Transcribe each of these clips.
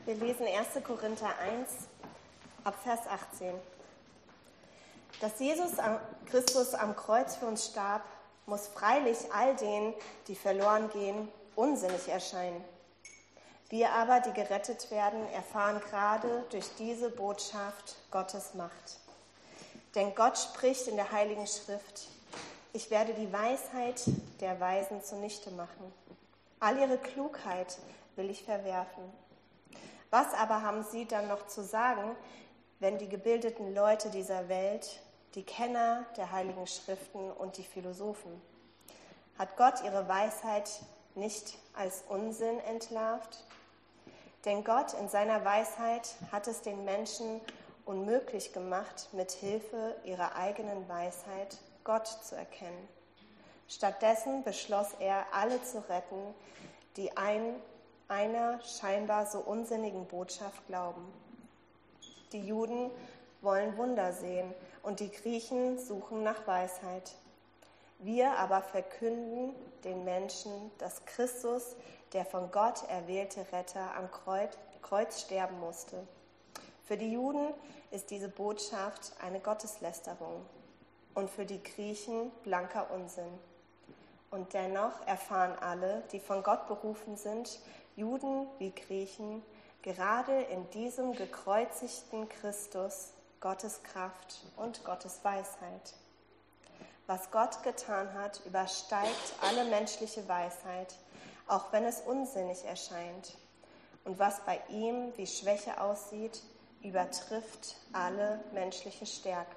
Wir lesen 1. Korinther 1, ab Vers 18. Dass Jesus Christus am Kreuz für uns starb, muss freilich all denen, die verloren gehen, unsinnig erscheinen. Wir aber, die gerettet werden, erfahren gerade durch diese Botschaft Gottes Macht. Denn Gott spricht in der Heiligen Schrift: Ich werde die Weisheit der Weisen zunichte machen. All ihre Klugheit will ich verwerfen. Was aber haben sie dann noch zu sagen, wenn die gebildeten Leute dieser Welt, die Kenner der Heiligen Schriften und die Philosophen, hat Gott ihre Weisheit nicht als Unsinn entlarvt? Denn Gott in seiner Weisheit hat es den Menschen unmöglich gemacht, mit Hilfe ihrer eigenen Weisheit Gott zu erkennen. Stattdessen beschloss er, alle zu retten, die einer scheinbar so unsinnigen Botschaft glauben. Die Juden wollen Wunder sehen und die Griechen suchen nach Weisheit. Wir aber verkünden den Menschen, dass Christus, der von Gott erwählte Retter, am Kreuz sterben musste. Für die Juden ist diese Botschaft eine Gotteslästerung und für die Griechen blanker Unsinn. Und dennoch erfahren alle, die von Gott berufen sind, Juden wie Griechen, gerade in diesem gekreuzigten Christus Gottes Kraft und Gottes Weisheit. Was Gott getan hat, übersteigt alle menschliche Weisheit, auch wenn es unsinnig erscheint. Und was bei ihm wie Schwäche aussieht, übertrifft alle menschliche Stärke.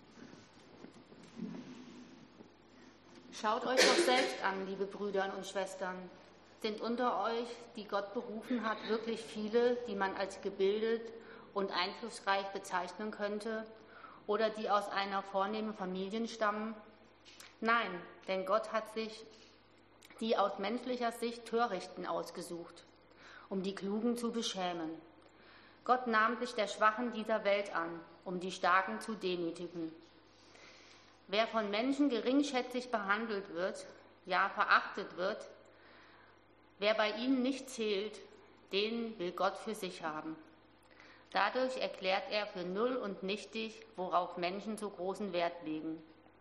Schaut euch doch selbst an, liebe Brüder und Schwestern. Sind unter euch, die Gott berufen hat, wirklich viele, die man als gebildet und einflussreich bezeichnen könnte oder die aus einer vornehmen Familie stammen? Nein, denn Gott hat sich die aus menschlicher Sicht Törichten ausgesucht, um die Klugen zu beschämen. Gott nahm sich der Schwachen dieser Welt an, um die Starken zu demütigen. Wer von Menschen geringschätzig behandelt wird, ja verachtet wird, wer bei ihnen nicht zählt, den will Gott für sich haben. Dadurch erklärt er für null und nichtig, worauf Menschen so großen Wert legen.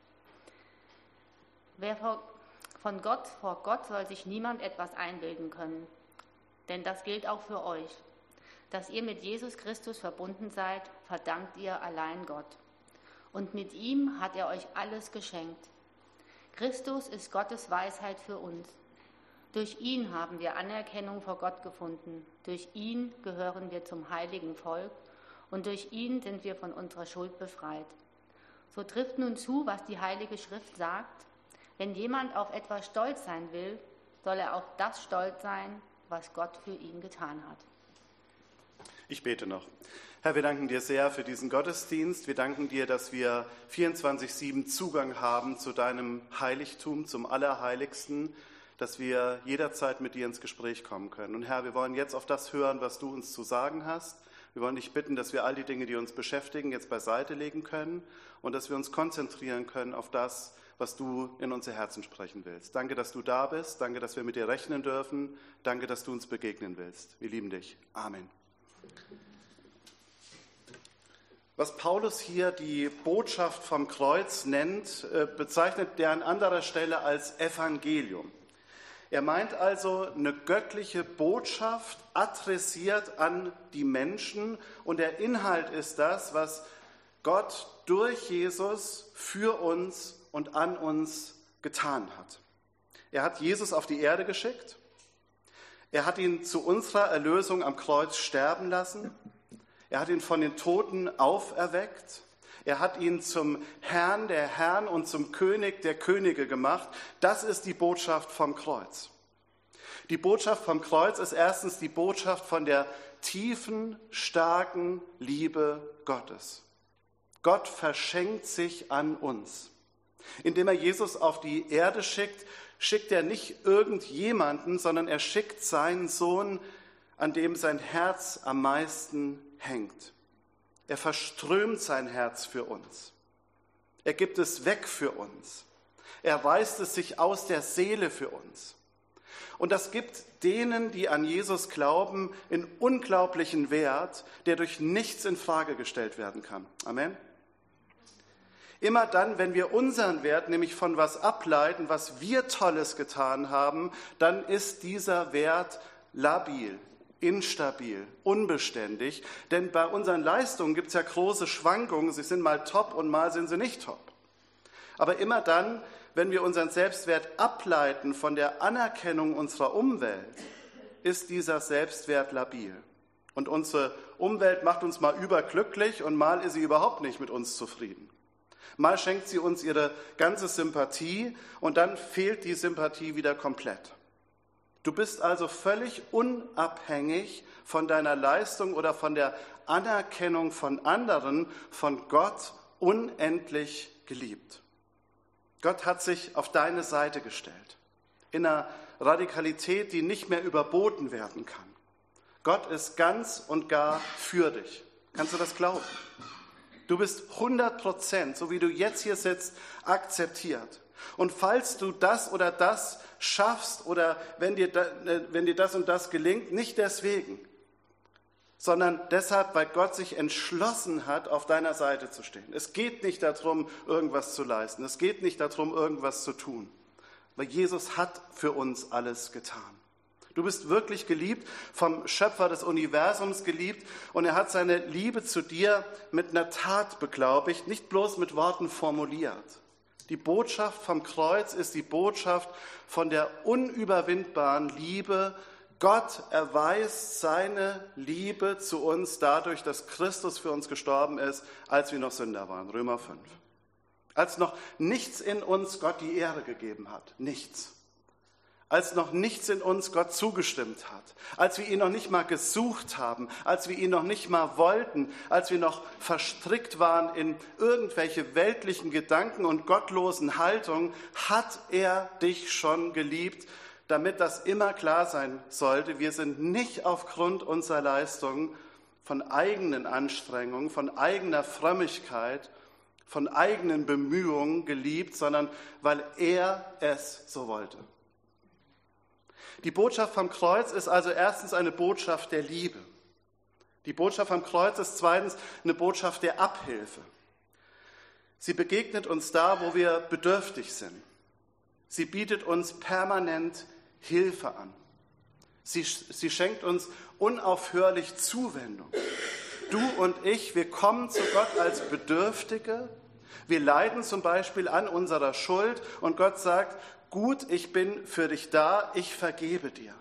Vor Gott soll sich niemand etwas einbilden können. Denn das gilt auch für euch. Dass ihr mit Jesus Christus verbunden seid, verdankt ihr allein Gott. Und mit ihm hat er euch alles geschenkt. Christus ist Gottes Weisheit für uns. Durch ihn haben wir Anerkennung vor Gott gefunden. Durch ihn gehören wir zum heiligen Volk und durch ihn sind wir von unserer Schuld befreit. So trifft nun zu, was die Heilige Schrift sagt: Wenn jemand auf etwas stolz sein will, soll er auf das stolz sein, was Gott für ihn getan hat. Ich bete noch. Herr, wir danken dir sehr für diesen Gottesdienst. Wir danken dir, dass wir 24/7 Zugang haben zu deinem Heiligtum, zum Allerheiligsten, dass wir jederzeit mit dir ins Gespräch kommen können. Und Herr, wir wollen jetzt auf das hören, was du uns zu sagen hast. Wir wollen dich bitten, dass wir all die Dinge, die uns beschäftigen, jetzt beiseite legen können und dass wir uns konzentrieren können auf das, was du in unser Herzen sprechen willst. Danke, dass du da bist. Danke, dass wir mit dir rechnen dürfen. Danke, dass du uns begegnen willst. Wir lieben dich. Amen. Was Paulus hier die Botschaft vom Kreuz nennt, bezeichnet er an anderer Stelle als Evangelium. Er meint also eine göttliche Botschaft adressiert an die Menschen und der Inhalt ist das, was Gott durch Jesus für uns und an uns getan hat. Er hat Jesus auf die Erde geschickt. Er hat ihn zu unserer Erlösung am Kreuz sterben lassen. Er hat ihn von den Toten auferweckt. Er hat ihn zum Herrn der Herren und zum König der Könige gemacht. Das ist die Botschaft vom Kreuz. Die Botschaft vom Kreuz ist erstens die Botschaft von der tiefen, starken Liebe Gottes. Gott verschenkt sich an uns. Indem er Jesus auf die Erde schickt, schickt er nicht irgendjemanden, sondern er schickt seinen Sohn, an dem sein Herz am meisten hängt. Er verströmt sein Herz für uns. Er gibt es weg für uns. Er reißt es sich aus der Seele für uns. Und das gibt denen, die an Jesus glauben, einen unglaublichen Wert, der durch nichts in Frage gestellt werden kann. Amen. Immer dann, wenn wir unseren Wert nämlich von was ableiten, was wir Tolles getan haben, dann ist dieser Wert labil, instabil, unbeständig. Denn bei unseren Leistungen gibt es ja große Schwankungen. Sie sind mal top und mal sind sie nicht top. Aber immer dann, wenn wir unseren Selbstwert ableiten von der Anerkennung unserer Umwelt, ist dieser Selbstwert labil. Und unsere Umwelt macht uns mal überglücklich und mal ist sie überhaupt nicht mit uns zufrieden. Mal schenkt sie uns ihre ganze Sympathie und dann fehlt die Sympathie wieder komplett. Du bist also völlig unabhängig von deiner Leistung oder von der Anerkennung von anderen, von Gott unendlich geliebt. Gott hat sich auf deine Seite gestellt, in einer Radikalität, die nicht mehr überboten werden kann. Gott ist ganz und gar für dich. Kannst du das glauben? Du bist 100%, so wie du jetzt hier sitzt, akzeptiert. Und falls du das oder das schaffst oder wenn dir das und das gelingt, nicht deswegen, sondern deshalb, weil Gott sich entschlossen hat, auf deiner Seite zu stehen. Es geht nicht darum, irgendwas zu leisten. Es geht nicht darum, irgendwas zu tun. Weil Jesus hat für uns alles getan. Du bist wirklich geliebt, vom Schöpfer des Universums geliebt und er hat seine Liebe zu dir mit einer Tat beglaubigt, nicht bloß mit Worten formuliert. Die Botschaft vom Kreuz ist die Botschaft von der unüberwindbaren Liebe. Gott erweist seine Liebe zu uns dadurch, dass Christus für uns gestorben ist, als wir noch Sünder waren. Römer 5. Als noch nichts in uns Gott die Ehre gegeben hat. Nichts. Als noch nichts in uns Gott zugestimmt hat. Als wir ihn noch nicht mal gesucht haben. Als wir ihn noch nicht mal wollten. Als wir noch verstrickt waren in irgendwelche weltlichen Gedanken und gottlosen Haltungen, hat er dich schon geliebt, damit das immer klar sein sollte. Wir sind nicht aufgrund unserer Leistungen, von eigenen Anstrengungen, von eigener Frömmigkeit, von eigenen Bemühungen geliebt, sondern weil er es so wollte. Die Botschaft vom Kreuz ist also erstens eine Botschaft der Liebe. Die Botschaft vom Kreuz ist zweitens eine Botschaft der Abhilfe. Sie begegnet uns da, wo wir bedürftig sind. Sie bietet uns permanent Hilfe an. Sie schenkt uns unaufhörlich Zuwendung. Du und ich, wir kommen zu Gott als Bedürftige. Wir leiden zum Beispiel an unserer Schuld und Gott sagt, gut, ich bin für dich da, ich vergebe dir.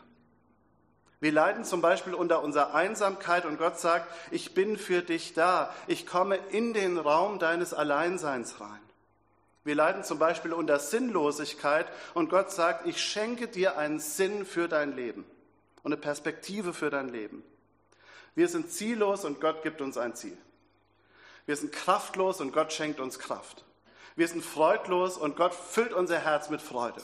Wir leiden zum Beispiel unter unserer Einsamkeit und Gott sagt, ich bin für dich da, ich komme in den Raum deines Alleinseins rein. Wir leiden zum Beispiel unter Sinnlosigkeit und Gott sagt, ich schenke dir einen Sinn für dein Leben und eine Perspektive für dein Leben. Wir sind ziellos und Gott gibt uns ein Ziel. Wir sind kraftlos und Gott schenkt uns Kraft. Wir sind freudlos und Gott füllt unser Herz mit Freude.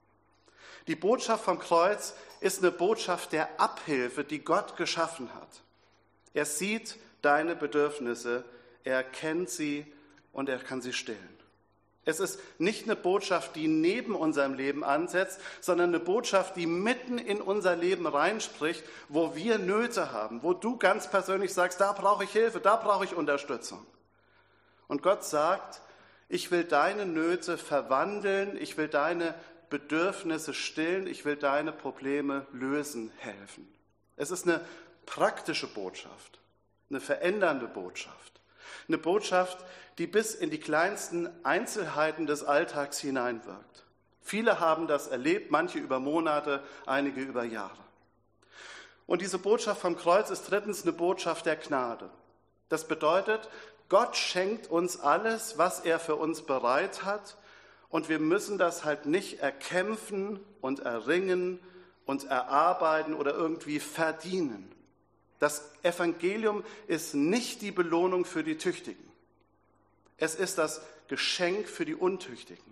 Die Botschaft vom Kreuz ist eine Botschaft der Abhilfe, die Gott geschaffen hat. Er sieht deine Bedürfnisse, er kennt sie und er kann sie stillen. Es ist nicht eine Botschaft, die neben unserem Leben ansetzt, sondern eine Botschaft, die mitten in unser Leben reinspricht, wo wir Nöte haben, wo du ganz persönlich sagst, da brauche ich Hilfe, da brauche ich Unterstützung. Und Gott sagt, ich will deine Nöte verwandeln, ich will deine Bedürfnisse stillen, ich will deine Probleme lösen, helfen. Es ist eine praktische Botschaft, eine verändernde Botschaft. Eine Botschaft, die bis in die kleinsten Einzelheiten des Alltags hineinwirkt. Viele haben das erlebt, manche über Monate, einige über Jahre. Und diese Botschaft vom Kreuz ist drittens eine Botschaft der Gnade. Das bedeutet, Gott schenkt uns alles, was er für uns bereit hat, und wir müssen das halt nicht erkämpfen und erringen und erarbeiten oder irgendwie verdienen. Das Evangelium ist nicht die Belohnung für die Tüchtigen. Es ist das Geschenk für die Untüchtigen.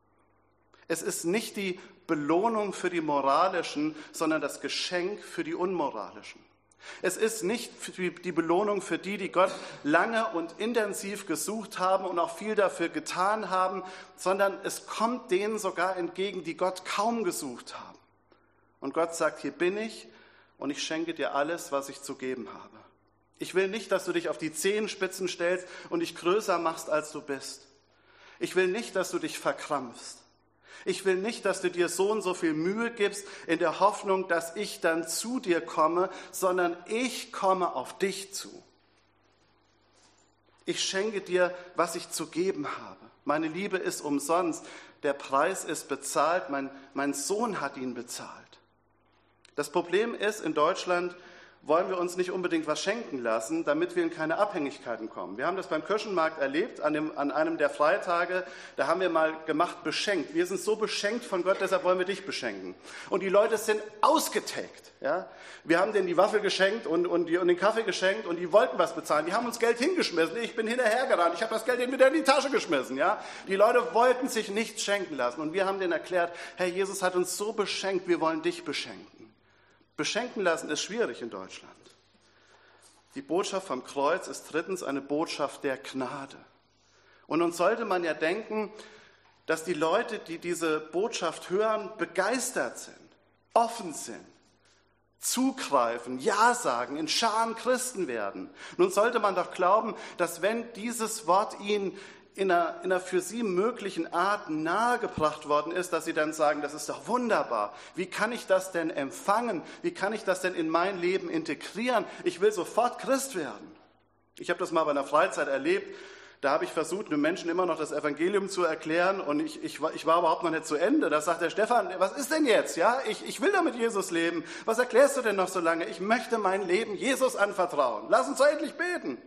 Es ist nicht die Belohnung für die Moralischen, sondern das Geschenk für die Unmoralischen. Es ist nicht die Belohnung für die, die Gott lange und intensiv gesucht haben und auch viel dafür getan haben, sondern es kommt denen sogar entgegen, die Gott kaum gesucht haben. Und Gott sagt, hier bin ich und ich schenke dir alles, was ich zu geben habe. Ich will nicht, dass du dich auf die Zehenspitzen stellst und dich größer machst, als du bist. Ich will nicht, dass du dich verkrampfst. Ich will nicht, dass du dir so und so viel Mühe gibst in der Hoffnung, dass ich dann zu dir komme, sondern ich komme auf dich zu. Ich schenke dir, was ich zu geben habe. Meine Liebe ist umsonst. Der Preis ist bezahlt. Mein Sohn hat ihn bezahlt. Das Problem ist, in Deutschland wollen wir uns nicht unbedingt was schenken lassen, damit wir in keine Abhängigkeiten kommen. Wir haben das beim Kirchenmarkt erlebt, an einem der Freitage, da haben wir mal gemacht, beschenkt. Wir sind so beschenkt von Gott, deshalb wollen wir dich beschenken. Und die Leute sind ausgetickt. Ja? Wir haben denen die Waffel geschenkt und den Kaffee geschenkt und die wollten was bezahlen. Die haben uns Geld hingeschmissen, ich bin hinterhergerannt, ich habe das Geld denen wieder in die Tasche geschmissen. Ja? Die Leute wollten sich nichts schenken lassen und wir haben denen erklärt, Herr Jesus hat uns so beschenkt, wir wollen dich beschenken. Beschenken lassen ist schwierig in Deutschland. Die Botschaft vom Kreuz ist drittens eine Botschaft der Gnade. Und nun sollte man ja denken, dass die Leute, die diese Botschaft hören, begeistert sind, offen sind, zugreifen, Ja sagen, in Scharen Christen werden. Nun sollte man doch glauben, dass wenn dieses Wort ihnen in einer für sie möglichen Art nahegebracht worden ist, dass sie dann sagen, das ist doch wunderbar. Wie kann ich das denn empfangen? Wie kann ich das denn in mein Leben integrieren? Ich will sofort Christ werden. Ich habe das mal bei einer Freizeit erlebt. Da habe ich versucht, den Menschen immer noch das Evangelium zu erklären und ich war überhaupt noch nicht zu Ende. Da sagt der Stefan, was ist denn jetzt? Ja, ich will doch mit Jesus leben. Was erklärst du denn noch so lange? Ich möchte mein Leben Jesus anvertrauen. Lass uns doch endlich beten.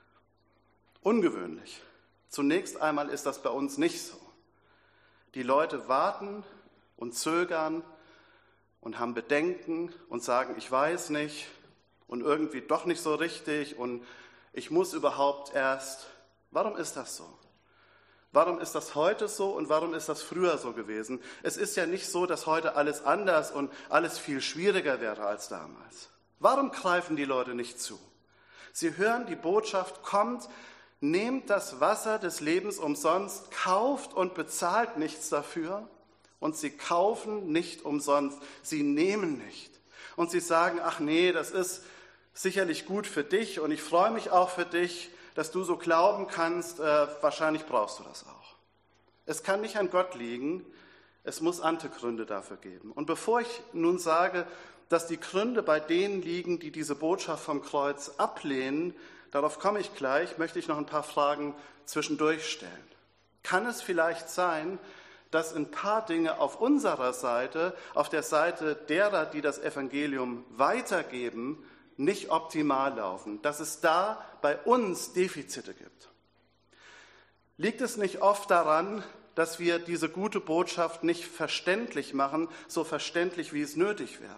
Ungewöhnlich. Zunächst einmal ist das bei uns nicht so. Die Leute warten und zögern und haben Bedenken und sagen, ich weiß nicht und irgendwie doch nicht so richtig und ich muss überhaupt erst. Warum ist das so? Warum ist das heute so und warum ist das früher so gewesen? Es ist ja nicht so, dass heute alles anders und alles viel schwieriger wäre als damals. Warum greifen die Leute nicht zu? Sie hören, die Botschaft kommt, nehmt das Wasser des Lebens umsonst, kauft und bezahlt nichts dafür. Und sie kaufen nicht umsonst, sie nehmen nicht. Und sie sagen, ach nee, das ist sicherlich gut für dich und ich freue mich auch für dich, dass du so glauben kannst, wahrscheinlich brauchst du das auch. Es kann nicht an Gott liegen, es muss andere Gründe dafür geben. Und bevor ich nun sage, dass die Gründe bei denen liegen, die diese Botschaft vom Kreuz ablehnen, darauf komme ich gleich, möchte ich noch ein paar Fragen zwischendurch stellen. Kann es vielleicht sein, dass ein paar Dinge auf unserer Seite, auf der Seite derer, die das Evangelium weitergeben, nicht optimal laufen, dass es da bei uns Defizite gibt? Liegt es nicht oft daran, dass wir diese gute Botschaft nicht verständlich machen, so verständlich, wie es nötig wäre?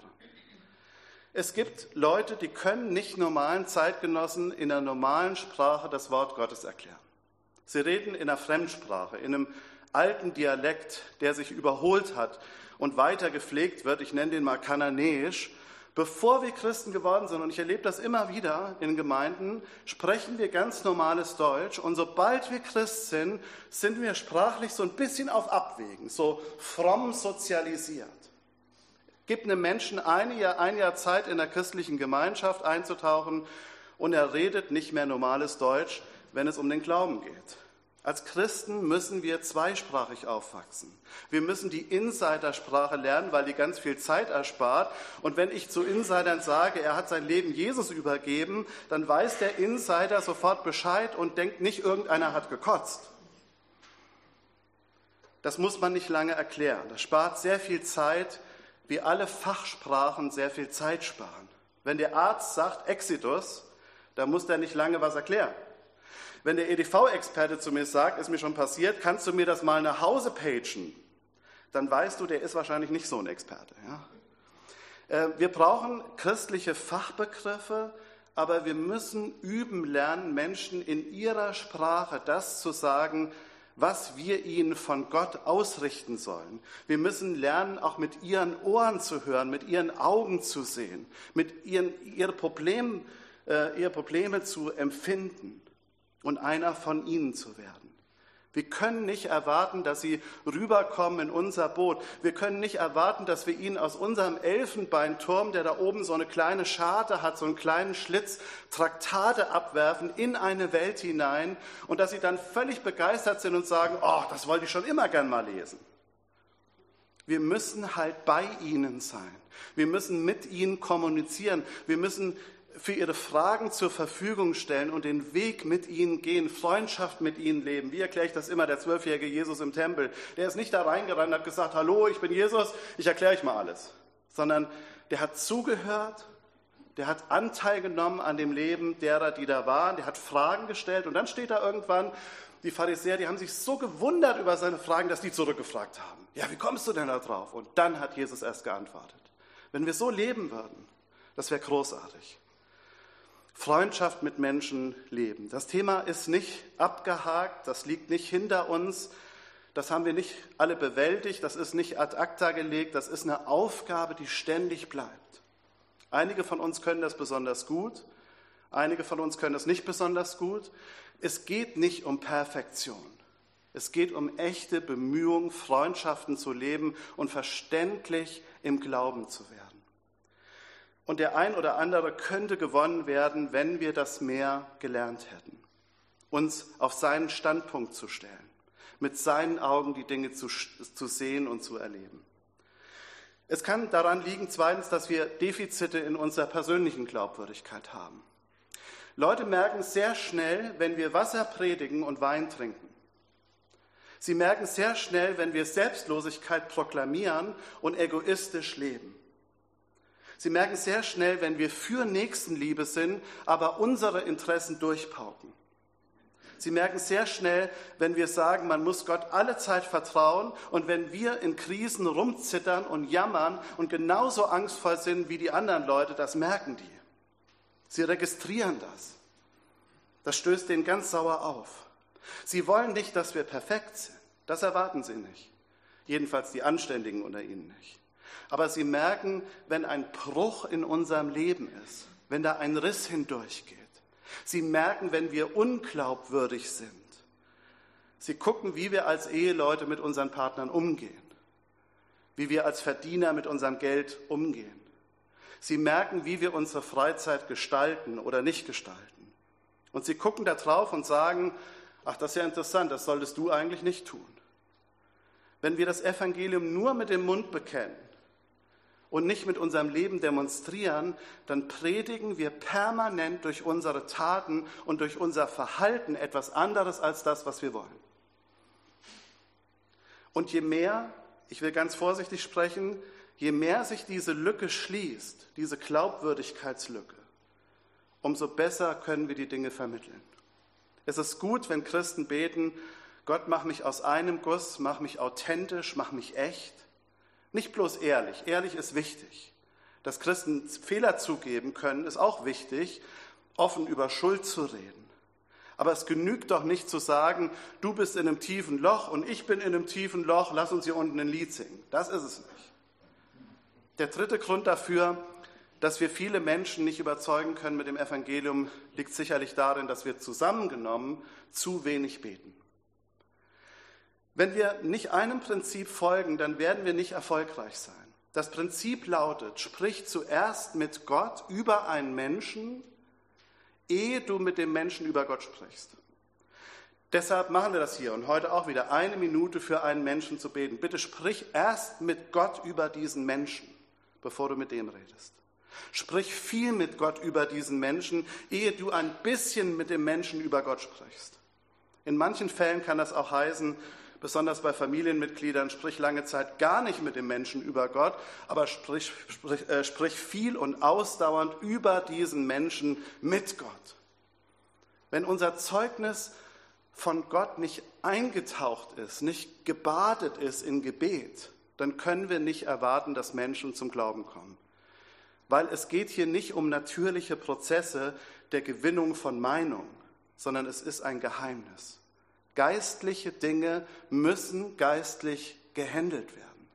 Es gibt Leute, die können nicht normalen Zeitgenossen in einer normalen Sprache das Wort Gottes erklären. Sie reden in einer Fremdsprache, in einem alten Dialekt, der sich überholt hat und weiter gepflegt wird. Ich nenne den mal Kananäisch. Bevor wir Christen geworden sind, und ich erlebe das immer wieder in Gemeinden, sprechen wir ganz normales Deutsch. Und sobald wir Christ sind, sind wir sprachlich so ein bisschen auf Abwägen, so fromm sozialisiert. Gibt einem Menschen ein Jahr Zeit, in der christlichen Gemeinschaft einzutauchen und er redet nicht mehr normales Deutsch, wenn es um den Glauben geht. Als Christen müssen wir zweisprachig aufwachsen. Wir müssen die Insidersprache lernen, weil die ganz viel Zeit erspart. Und wenn ich zu Insidern sage, er hat sein Leben Jesus übergeben, dann weiß der Insider sofort Bescheid und denkt nicht, irgendeiner hat gekotzt. Das muss man nicht lange erklären. Das spart sehr viel Zeit, wie alle Fachsprachen sehr viel Zeit sparen. Wenn der Arzt sagt Exitus, dann muss der nicht lange was erklären. Wenn der EDV-Experte zu mir sagt, ist mir schon passiert, kannst du mir das mal nach Hause pagen, dann weißt du, der ist wahrscheinlich nicht so ein Experte. Ja? Wir brauchen christliche Fachbegriffe, aber wir müssen üben lernen, Menschen in ihrer Sprache das zu sagen, was wir ihnen von Gott ausrichten sollen. Wir müssen lernen, auch mit ihren Ohren zu hören, mit ihren Augen zu sehen, mit ihre Probleme zu empfinden und einer von ihnen zu werden. Wir können nicht erwarten, dass sie rüberkommen in unser Boot. Wir können nicht erwarten, dass wir ihnen aus unserem Elfenbeinturm, der da oben so eine kleine Scharte hat, so einen kleinen Schlitz, Traktate abwerfen in eine Welt hinein und dass sie dann völlig begeistert sind und sagen, oh, das wollte ich schon immer gern mal lesen. Wir müssen halt bei ihnen sein. Wir müssen mit ihnen kommunizieren. Wir müssen für ihre Fragen zur Verfügung stellen und den Weg mit ihnen gehen, Freundschaft mit ihnen leben. Wie erkläre ich das immer, der 12-jährige Jesus im Tempel? Der ist nicht da reingerannt und hat gesagt, hallo, ich bin Jesus, ich erkläre euch mal alles. Sondern der hat zugehört, der hat Anteil genommen an dem Leben derer, die da waren, der hat Fragen gestellt und dann steht da irgendwann, die Pharisäer, die haben sich so gewundert über seine Fragen, dass die zurückgefragt haben. Ja, wie kommst du denn da drauf? Und dann hat Jesus erst geantwortet. Wenn wir so leben würden, das wäre großartig. Freundschaft mit Menschen leben. Das Thema ist nicht abgehakt, das liegt nicht hinter uns, das haben wir nicht alle bewältigt, das ist nicht ad acta gelegt, das ist eine Aufgabe, die ständig bleibt. Einige von uns können das besonders gut, einige von uns können das nicht besonders gut. Es geht nicht um Perfektion. Es geht um echte Bemühungen, Freundschaften zu leben und verständlich im Glauben zu werden. Und der ein oder andere könnte gewonnen werden, wenn wir das mehr gelernt hätten. Uns auf seinen Standpunkt zu stellen, mit seinen Augen die Dinge zu sehen und zu erleben. Es kann daran liegen, zweitens, dass wir Defizite in unserer persönlichen Glaubwürdigkeit haben. Leute merken sehr schnell, wenn wir Wasser predigen und Wein trinken. Sie merken sehr schnell, wenn wir Selbstlosigkeit proklamieren und egoistisch leben. Sie merken sehr schnell, wenn wir für Nächstenliebe sind, aber unsere Interessen durchpauken. Sie merken sehr schnell, wenn wir sagen, man muss Gott alle Zeit vertrauen und wenn wir in Krisen rumzittern und jammern und genauso angstvoll sind wie die anderen Leute, das merken die. Sie registrieren das. Das stößt denen ganz sauer auf. Sie wollen nicht, dass wir perfekt sind. Das erwarten sie nicht. Jedenfalls die Anständigen unter ihnen nicht. Aber sie merken, wenn ein Bruch in unserem Leben ist, wenn da ein Riss hindurchgeht. Sie merken, wenn wir unglaubwürdig sind. Sie gucken, wie wir als Eheleute mit unseren Partnern umgehen, wie wir als Verdiener mit unserem Geld umgehen. Sie merken, wie wir unsere Freizeit gestalten oder nicht gestalten. Und sie gucken da drauf und sagen, ach, das ist ja interessant, das solltest du eigentlich nicht tun. Wenn wir das Evangelium nur mit dem Mund bekennen, und nicht mit unserem Leben demonstrieren, dann predigen wir permanent durch unsere Taten und durch unser Verhalten etwas anderes als das, was wir wollen. Und je mehr, ich will ganz vorsichtig sprechen, je mehr sich diese Lücke schließt, diese Glaubwürdigkeitslücke, umso besser können wir die Dinge vermitteln. Es ist gut, wenn Christen beten, Gott, mach mich aus einem Guss, mach mich authentisch, mach mich echt. Nicht bloß ehrlich. Ehrlich ist wichtig. Dass Christen Fehler zugeben können, ist auch wichtig, offen über Schuld zu reden. Aber es genügt doch nicht zu sagen, du bist in einem tiefen Loch und ich bin in einem tiefen Loch, lass uns hier unten ein Lied singen. Das ist es nicht. Der dritte Grund dafür, dass wir viele Menschen nicht überzeugen können mit dem Evangelium, liegt sicherlich darin, dass wir zusammengenommen zu wenig beten. Wenn wir nicht einem Prinzip folgen, dann werden wir nicht erfolgreich sein. Das Prinzip lautet, sprich zuerst mit Gott über einen Menschen, ehe du mit dem Menschen über Gott sprichst. Deshalb machen wir das hier und heute auch wieder 1 Minute für einen Menschen zu beten. Bitte sprich erst mit Gott über diesen Menschen, bevor du mit dem redest. Sprich viel mit Gott über diesen Menschen, ehe du ein bisschen mit dem Menschen über Gott sprichst. In manchen Fällen kann das auch heißen, besonders bei Familienmitgliedern, sprich lange Zeit gar nicht mit dem Menschen über Gott, aber sprich viel und ausdauernd über diesen Menschen mit Gott. Wenn unser Zeugnis von Gott nicht eingetaucht ist, nicht gebadet ist in Gebet, dann können wir nicht erwarten, dass Menschen zum Glauben kommen. Weil es geht hier nicht um natürliche Prozesse der Gewinnung von Meinung, sondern es ist ein Geheimnis. Geistliche Dinge müssen geistlich gehandelt werden.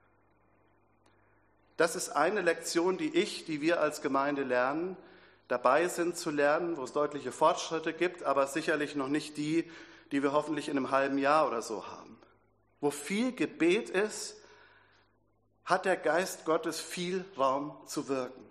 Das ist eine Lektion, die wir als Gemeinde lernen, dabei sind zu lernen, wo es deutliche Fortschritte gibt, aber sicherlich noch nicht die, die wir hoffentlich in einem halben Jahr oder so haben. Wo viel Gebet ist, hat der Geist Gottes viel Raum zu wirken.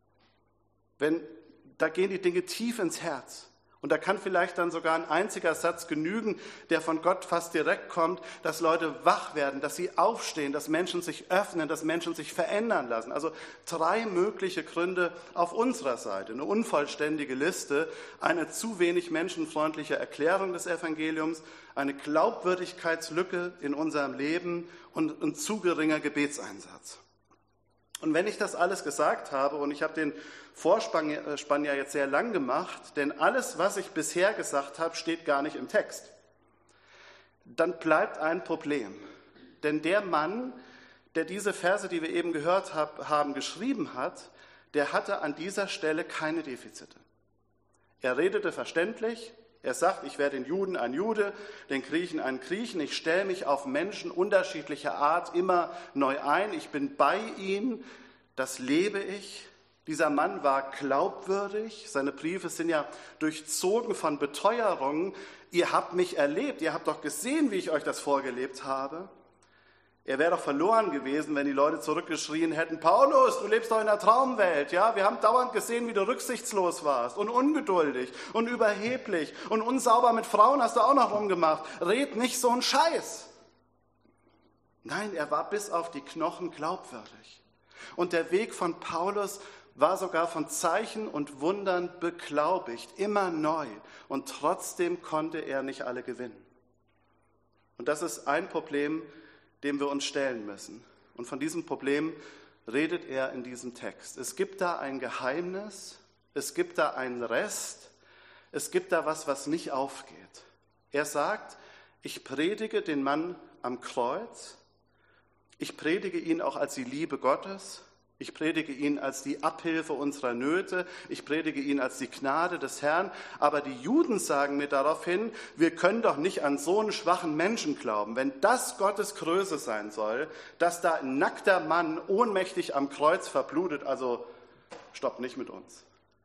Da gehen die Dinge tief ins Herz. Und da kann vielleicht dann sogar ein einziger Satz genügen, der von Gott fast direkt kommt, dass Leute wach werden, dass sie aufstehen, dass Menschen sich öffnen, dass Menschen sich verändern lassen. Also 3 mögliche Gründe auf unserer Seite. Eine unvollständige Liste, eine zu wenig menschenfreundliche Erklärung des Evangeliums, eine Glaubwürdigkeitslücke in unserem Leben und ein zu geringer Gebetseinsatz. Und wenn ich das alles gesagt habe, und ich habe den Vorspann ja jetzt sehr lang gemacht, denn alles, was ich bisher gesagt habe, steht gar nicht im Text, dann bleibt ein Problem. Denn der Mann, der diese Verse, die wir eben gehört haben, geschrieben hat, der hatte an dieser Stelle keine Defizite. Er redete verständlich. Er sagt, ich werde den Juden ein Jude, den Griechen ein Griechen. Ich stelle mich auf Menschen unterschiedlicher Art immer neu ein. Ich bin bei ihnen, das lebe ich. Dieser Mann war glaubwürdig. Seine Briefe sind ja durchzogen von Beteuerungen. Ihr habt mich erlebt, ihr habt doch gesehen, wie ich euch das vorgelebt habe. Er wäre doch verloren gewesen, wenn die Leute zurückgeschrien hätten, Paulus, du lebst doch in einer Traumwelt. Ja? Wir haben dauernd gesehen, wie du rücksichtslos warst und ungeduldig und überheblich und unsauber mit Frauen hast du auch noch rumgemacht. Red nicht so einen Scheiß. Nein, er war bis auf die Knochen glaubwürdig. Und der Weg von Paulus war sogar von Zeichen und Wundern beglaubigt, immer neu. Und trotzdem konnte er nicht alle gewinnen. Und das ist ein Problem, dem wir uns stellen müssen. Und von diesem Problem redet er in diesem Text. Es gibt da ein Geheimnis, es gibt da einen Rest, es gibt da was nicht aufgeht. Er sagt, ich predige den Mann am Kreuz, ich predige ihn auch als die Liebe Gottes, ich predige ihn als die Abhilfe unserer Nöte, ich predige ihn als die Gnade des Herrn, aber die Juden sagen mir daraufhin, wir können doch nicht an so einen schwachen Menschen glauben. Wenn das Gottes Größe sein soll, dass da ein nackter Mann ohnmächtig am Kreuz verblutet, also stopp, nicht mit uns.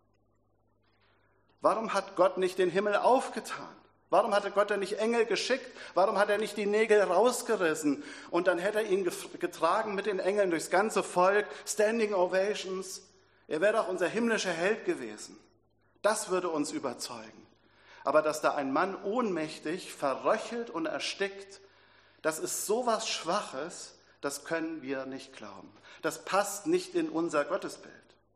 Warum hat Gott nicht den Himmel aufgetan? Warum hatte Gott denn nicht Engel geschickt? Warum hat er nicht die Nägel rausgerissen? Und dann hätte er ihn getragen mit den Engeln durchs ganze Volk, Standing Ovations. Er wäre doch unser himmlischer Held gewesen. Das würde uns überzeugen. Aber dass da ein Mann ohnmächtig, verröchelt und erstickt, das ist sowas Schwaches, das können wir nicht glauben. Das passt nicht in unser Gottesbild.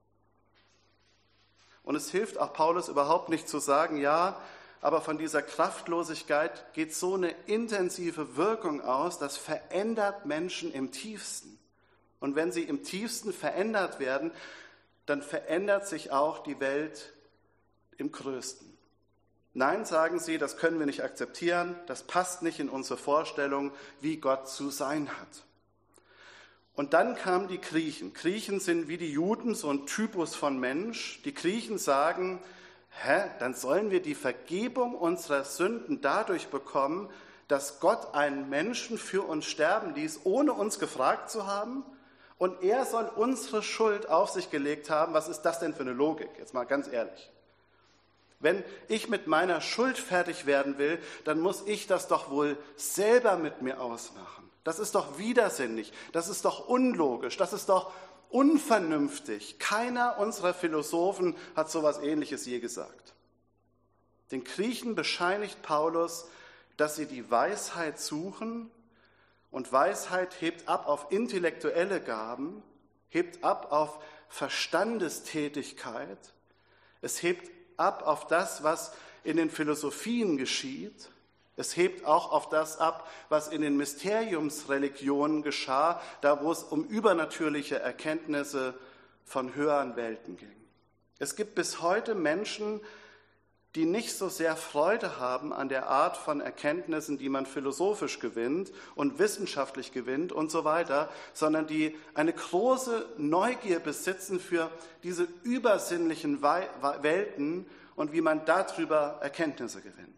Und es hilft auch Paulus überhaupt nicht zu sagen, ja, aber von dieser Kraftlosigkeit geht so eine intensive Wirkung aus, das verändert Menschen im Tiefsten. Und wenn sie im Tiefsten verändert werden, dann verändert sich auch die Welt im Größten. Nein, sagen sie, das können wir nicht akzeptieren, das passt nicht in unsere Vorstellung, wie Gott zu sein hat. Und dann kamen die Griechen. Griechen sind wie die Juden so ein Typus von Mensch. Die Griechen sagen, dann sollen wir die Vergebung unserer Sünden dadurch bekommen, dass Gott einen Menschen für uns sterben ließ, ohne uns gefragt zu haben. Und er soll unsere Schuld auf sich gelegt haben. Was ist das denn für eine Logik? Jetzt mal ganz ehrlich. Wenn ich mit meiner Schuld fertig werden will, dann muss ich das doch wohl selber mit mir ausmachen. Das ist doch widersinnig, das ist doch unlogisch, das ist doch unvernünftig. Keiner unserer Philosophen hat so etwas Ähnliches je gesagt. Den Griechen bescheinigt Paulus, dass sie die Weisheit suchen, und Weisheit hebt ab auf intellektuelle Gaben, hebt ab auf Verstandestätigkeit, es hebt ab auf das, was in den Philosophien geschieht. Es hebt auch auf das ab, was in den Mysteriumsreligionen geschah, da wo es um übernatürliche Erkenntnisse von höheren Welten ging. Es gibt bis heute Menschen, die nicht so sehr Freude haben an der Art von Erkenntnissen, die man philosophisch gewinnt und wissenschaftlich gewinnt und so weiter, sondern die eine große Neugier besitzen für diese übersinnlichen Welten und wie man darüber Erkenntnisse gewinnt.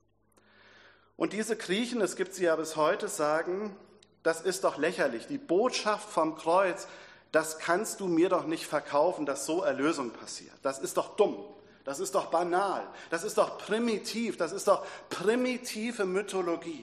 Und diese Griechen, es gibt sie ja bis heute, sagen, das ist doch lächerlich. Die Botschaft vom Kreuz, das kannst du mir doch nicht verkaufen, dass so Erlösung passiert. Das ist doch dumm. Das ist doch banal, das ist doch primitiv, das ist doch primitive Mythologie.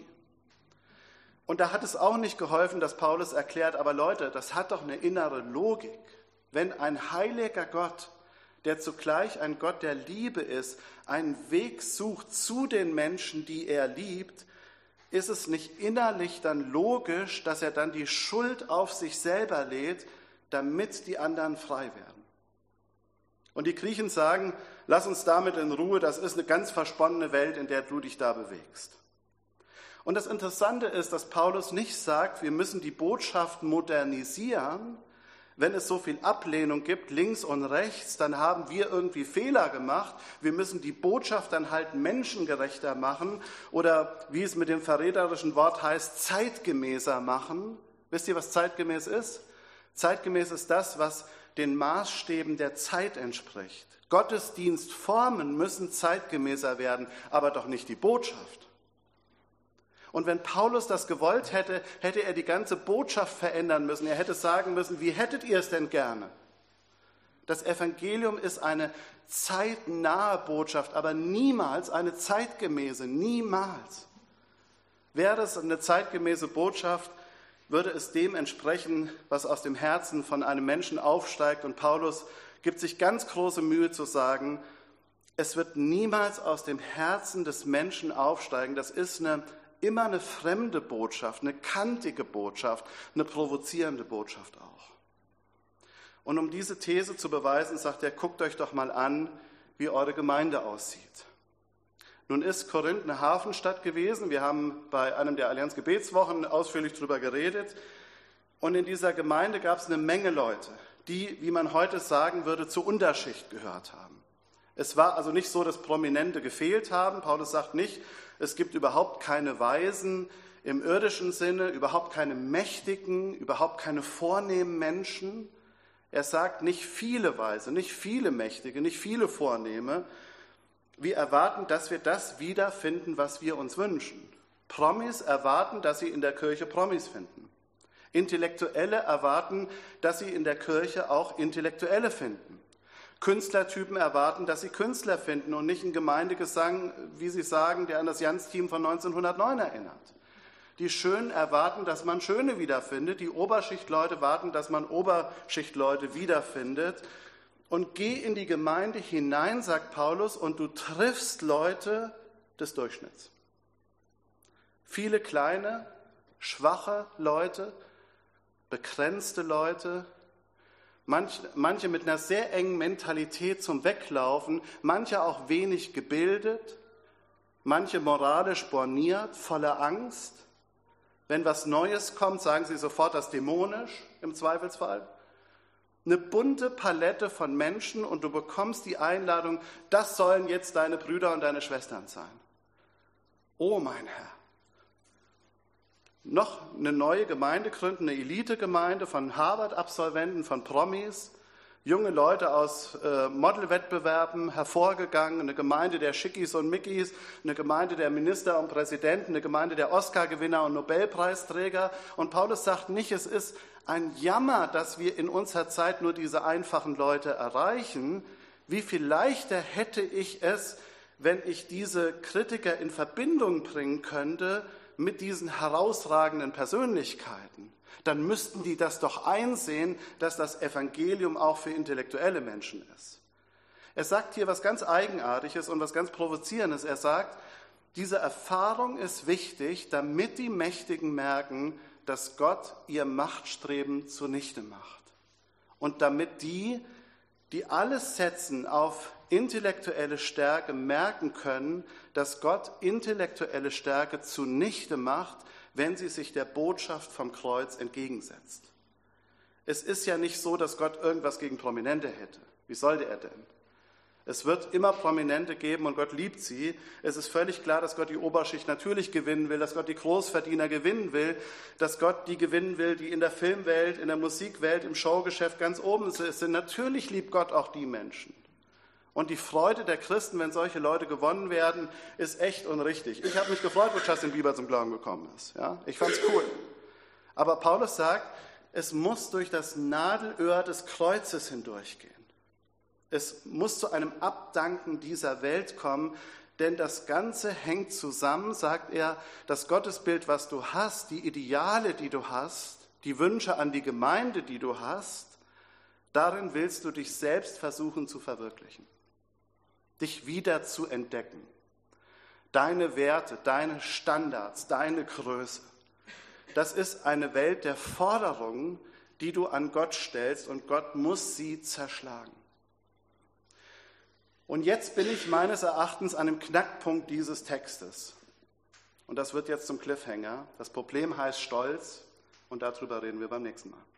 Und da hat es auch nicht geholfen, dass Paulus erklärt, aber Leute, das hat doch eine innere Logik. Wenn ein heiliger Gott, der zugleich ein Gott der Liebe ist, einen Weg sucht zu den Menschen, die er liebt, ist es nicht innerlich dann logisch, dass er dann die Schuld auf sich selber lädt, damit die anderen frei werden. Und die Griechen sagen, lass uns damit in Ruhe, das ist eine ganz versponnene Welt, in der du dich da bewegst. Und das Interessante ist, dass Paulus nicht sagt, wir müssen die Botschaft modernisieren. Wenn es so viel Ablehnung gibt, links und rechts, dann haben wir irgendwie Fehler gemacht. Wir müssen die Botschaft dann halt menschengerechter machen oder, wie es mit dem verräterischen Wort heißt, zeitgemäßer machen. Wisst ihr, was zeitgemäß ist? Zeitgemäß ist das, was den Maßstäben der Zeit entspricht. Gottesdienstformen müssen zeitgemäßer werden, aber doch nicht die Botschaft. Und wenn Paulus das gewollt hätte, hätte er die ganze Botschaft verändern müssen. Er hätte sagen müssen, wie hättet ihr es denn gerne? Das Evangelium ist eine zeitnahe Botschaft, aber niemals eine zeitgemäße, niemals. Wäre es eine zeitgemäße Botschaft, würde es dem entsprechen, was aus dem Herzen von einem Menschen aufsteigt. Und Paulus gibt sich ganz große Mühe zu sagen, es wird niemals aus dem Herzen des Menschen aufsteigen. Das ist immer eine fremde Botschaft, eine kantige Botschaft, eine provozierende Botschaft auch. Und um diese These zu beweisen, sagt er, guckt euch doch mal an, wie eure Gemeinde aussieht. Nun ist Korinth eine Hafenstadt gewesen. Wir haben bei einem der Allianz Gebetswochen ausführlich darüber geredet. Und in dieser Gemeinde gab es eine Menge Leute, die, wie man heute sagen würde, zur Unterschicht gehört haben. Es war also nicht so, dass Prominente gefehlt haben. Paulus sagt nicht, es gibt überhaupt keine Weisen im irdischen Sinne, überhaupt keine Mächtigen, überhaupt keine vornehmen Menschen. Er sagt nicht viele Weise, nicht viele Mächtige, nicht viele Vornehme. Wir erwarten, dass wir das wiederfinden, was wir uns wünschen. Promis erwarten, dass sie in der Kirche Promis finden. Intellektuelle erwarten, dass sie in der Kirche auch Intellektuelle finden. Künstlertypen erwarten, dass sie Künstler finden und nicht einen Gemeindegesang, wie sie sagen, der an das Jans-Team von 1909 erinnert. Die Schönen erwarten, dass man Schöne wiederfindet. Die Oberschichtleute warten, dass man Oberschichtleute wiederfindet. Und geh in die Gemeinde hinein, sagt Paulus, und du triffst Leute des Durchschnitts. Viele kleine, schwache Leute, begrenzte Leute, manche mit einer sehr engen Mentalität zum Weglaufen, manche auch wenig gebildet, manche moralisch borniert, voller Angst. Wenn was Neues kommt, sagen sie sofort, das ist dämonisch im Zweifelsfall. Eine bunte Palette von Menschen und du bekommst die Einladung, das sollen jetzt deine Brüder und deine Schwestern sein. Oh mein Herr. Noch eine neue Gemeinde gründen, eine Elitegemeinde von Harvard-Absolventen, von Promis, junge Leute aus Modelwettbewerben hervorgegangen, eine Gemeinde der Schickis und Mickis, eine Gemeinde der Minister und Präsidenten, eine Gemeinde der Oscar-Gewinner und Nobelpreisträger. Und Paulus sagt nicht, es ist ein Jammer, dass wir in unserer Zeit nur diese einfachen Leute erreichen. Wie viel leichter hätte ich es, wenn ich diese Kritiker in Verbindung bringen könnte mit diesen herausragenden Persönlichkeiten. Dann müssten die das doch einsehen, dass das Evangelium auch für intellektuelle Menschen ist. Er sagt hier was ganz Eigenartiges und was ganz Provozierendes. Er sagt, diese Erfahrung ist wichtig, damit die Mächtigen merken, dass Gott ihr Machtstreben zunichte macht. Und damit die alles setzen auf intellektuelle Stärke, merken können, dass Gott intellektuelle Stärke zunichte macht, wenn sie sich der Botschaft vom Kreuz entgegensetzt. Es ist ja nicht so, dass Gott irgendwas gegen Prominente hätte. Wie sollte er denn? Es wird immer Prominente geben und Gott liebt sie. Es ist völlig klar, dass Gott die Oberschicht natürlich gewinnen will, dass Gott die Großverdiener gewinnen will, dass Gott die gewinnen will, die in der Filmwelt, in der Musikwelt, im Showgeschäft ganz oben sind. Natürlich liebt Gott auch die Menschen. Und die Freude der Christen, wenn solche Leute gewonnen werden, ist echt und richtig. Ich habe mich gefreut, wo Justin Bieber zum Glauben gekommen ist. Ja? Ich fand es cool. Aber Paulus sagt, es muss durch das Nadelöhr des Kreuzes hindurchgehen. Es muss zu einem Abdanken dieser Welt kommen, denn das Ganze hängt zusammen, sagt er, das Gottesbild, was du hast, die Ideale, die du hast, die Wünsche an die Gemeinde, die du hast, darin willst du dich selbst versuchen zu verwirklichen, dich wieder zu entdecken. Deine Werte, deine Standards, deine Größe. Das ist eine Welt der Forderungen, die du an Gott stellst, und Gott muss sie zerschlagen. Und jetzt bin ich meines Erachtens an dem Knackpunkt dieses Textes. Und das wird jetzt zum Cliffhanger. Das Problem heißt Stolz, und darüber reden wir beim nächsten Mal.